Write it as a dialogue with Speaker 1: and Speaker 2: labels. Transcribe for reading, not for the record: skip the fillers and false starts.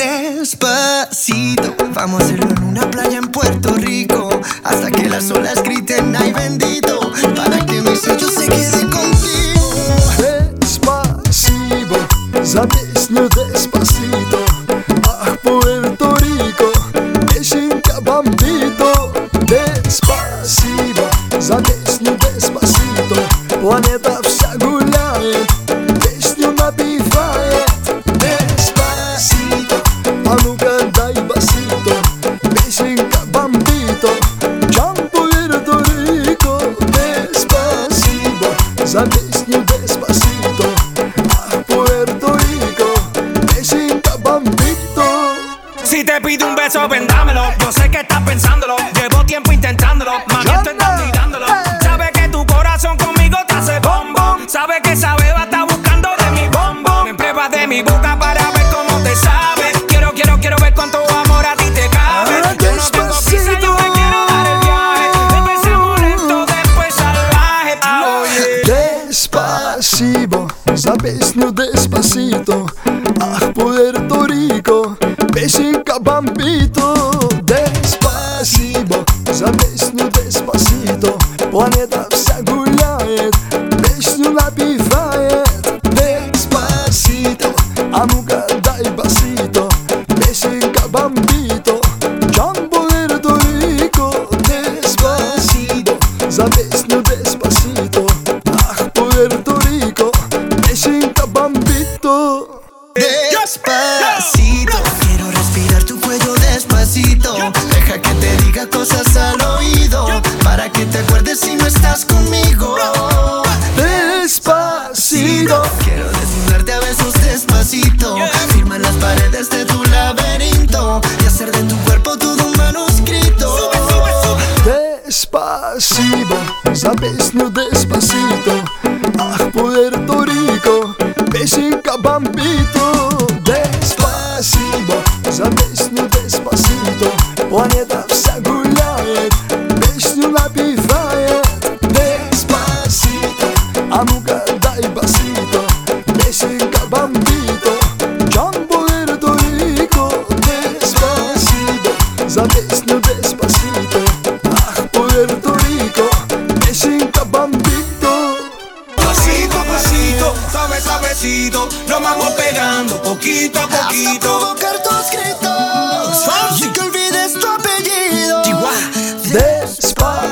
Speaker 1: Despacito, vamos a hacerlo en una playa en Puerto Rico, hasta que las olas griten ay bendito, para que mi sello se quede contigo.
Speaker 2: Despacito, za pieśnią despacito, ach Puerto Rico, pieśnienka bambito. Despacito, za pieśnią despacito, planeta wся гуляет, песню напевает. Despacito, а ну-ка дай басito, песенка бомбито, Джан Puerto Rico. Despacito, за песню despacito, ах Puerto Rico, pесенка бомбито.
Speaker 3: Si te pido un beso, ven dámelo. Yo sé que estás pensándolo, llevo tiempo intentándolo, mami estoy dándolo. Sabe que tu corazón conmigo te hace bom bom. Sabe que esa beba está buscando de mi bom bom. Me pruebas de mi boca para ver cómo te sabe. Quiero ver cuánto amor a ti te cabe. Yo no tengo prisa, yo me quiero dar el viaje. Empecemos lento, después salvaje. Oye.
Speaker 2: Despacito, за песню despacito, ах Puerto Rico, песенка бомбито. Despacito, за песню despacito, планета вся гуляет, песню напевает. Despacito, а ну-ка дай басito, песенка бомбито, Джан Puerto Rico. Despacito, за песню despacito, ах Puerto Rico, pieśnienka bambito.
Speaker 1: Despacito, quiero respirar tu cuello despacito. Deja que te diga cosas al oído, para que te acuerdes si no estás conmigo.
Speaker 2: Despacito,
Speaker 1: Quiero desnudarte a besos despacito, firma las paredes de tu laberinto y hacer de tu cuerpo todo un manuscrito.
Speaker 2: despacito, за песню despacito, ах Puerto Rico, pieśnienka bambito. Despacito, за песню despacito, планета вся гуляет, песню напевает. Despacito, а ну-ка дай басito, песенка бомбито, Джан Puerto Rico. Despacito, за песню despacito, ах Puerto Rico, pieśnienka bambito.
Speaker 3: Pasito a pasito, suavecito, nos vamos pegando poquito a
Speaker 1: Hasta
Speaker 3: poquito.
Speaker 1: provocar tus gritos y que olvides tu apellido.
Speaker 2: Despacito,